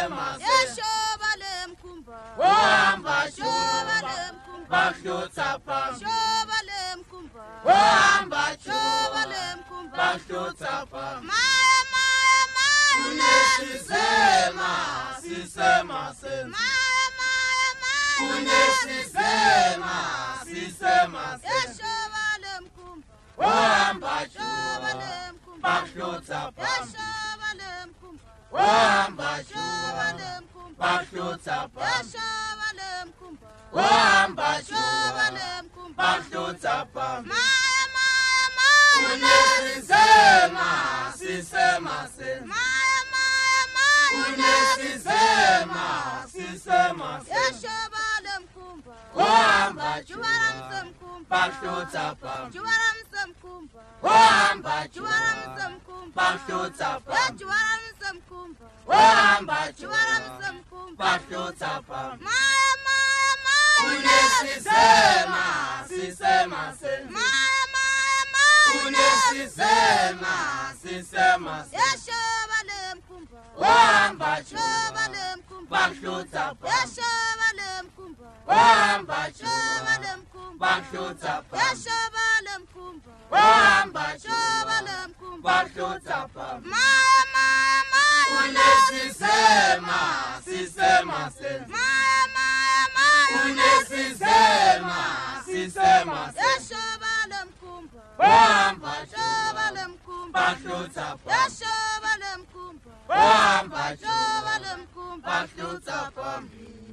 sisema Yeshoba lemkumba ohamba Shoba lemkumba bahlutsa phambili Shoba lemkumba ohamba Shoba lemkumba bahlutsa phambili Maya maya maya unesisema sisema sema Maya maya maya unesisema sisema sema Yeshoba lemkumba ohamba Shoba lemkumba bahlutsa phambili Yeshoba lemkumba ohamba Shoba lemkumba bahlutsa phambili Yeshoba lemkumba ohamba Shoba lemkumba bahlutsa phambili Maya maya maya unesisema sisema sema Maya maya maya unesisema sisema sema Yeshoba lemkumba ohamba Juwara msemkumba bahlutsa phambili Juwara msemkumba ohamba Juwara msemkumba bahlutsa phambili Juwara msemkumba ohamba Juwara msemkumba bahlutsa phambili Maya maya maya unesisema sisema sema Maya maya maya unesisema sisema sema Yeshoba lemkumba ohamba Shoba lemkumba bahlutsa phambili Yeshoba lemkumba ohamba Shoba lemkumba bahlutsa phambili Yeshoba lemkumba ohamba Shoba lemkumba bahlutsa phambili Maya maya maya unesisema sisema sema Maya maya maya unesisema sisema sema Yeshoba lemkumba ohamba Shoba lemkumba bahlutsa phambili Yeshoba lemkumba ohamba Shoba lemkumba bahlutsa phambili